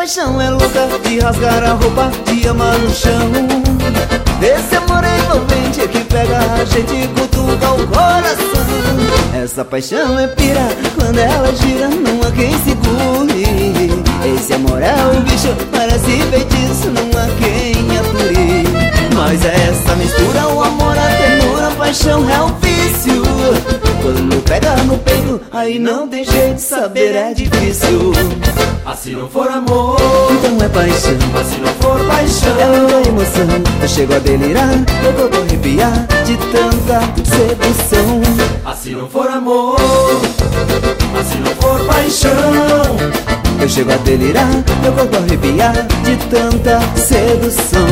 paixão é louca de rasgar a roupa, de amar no chão. Esse amor é envolvente que pega a gente e cutuca o coração. Essa paixão é pira, quando ela gira não há quem segure. Esse amor é um bicho, parece feitiço, não há quem ature. Mas é essa mistura, o amor, a ternura, a paixão é um vício. Quando pega no peito, aí não tem jeito, saber é difícil. Assim não for amor, então é paixão. assim não for paixão, É muita emoção, eu chego a delirar, meu corpo arrepiar de tanta sedução. assim não for amor, assim não for paixão, Eu chego a delirar, meu corpo arrepiar de tanta sedução.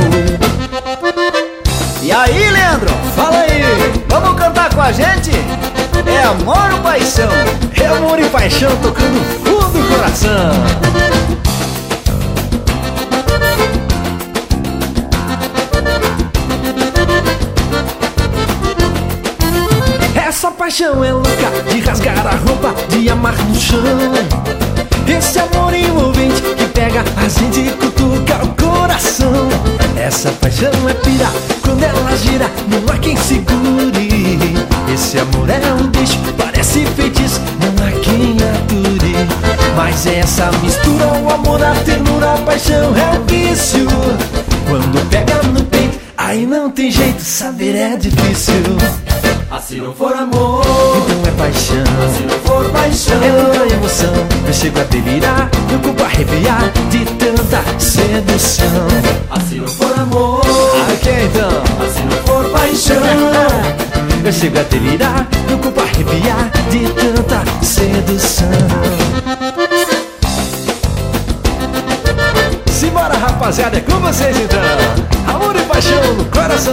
E aí, Leandro? Fala aí, Vamos cantar com a gente? É amor ou paixão? é amor e paixão tocando fundo do coração. Essa paixão é louca de rasgar a roupa, de amar no chão. Esse amor envolvente que pega a gente e cutuca o coração. Essa paixão é pira, quando ela gira não há quem segure. Esse amor é um bicho, parece feitiço, não há quem ature. Mas essa mistura, o amor, a ternura, a paixão é um vício. Quando pega no peito, aí não tem jeito, saber é difícil. assim não for amor, Então é paixão, assim não for paixão, é muita emoção, eu chego a delirar, meu corpo arrepiar de tanta sedução. assim não for amor, Ok, então, assim não for paixão, eu chego a delirar, meu corpo arrepiar de tanta sedução. Simbora, rapaziada, é com vocês então. Amor e paixão no coração.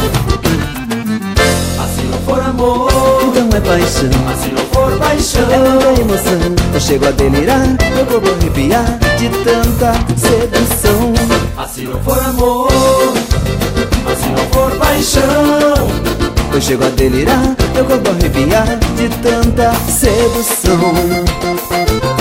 assim não for amor, Então é paixão, assim não for paixão, é muita emoção, eu chego a delirar, meu corpo arrepiar de tanta sedução. assim não for amor, assim não for paixão, Eu chego a delirar, meu corpo arrepiar de tanta sedução.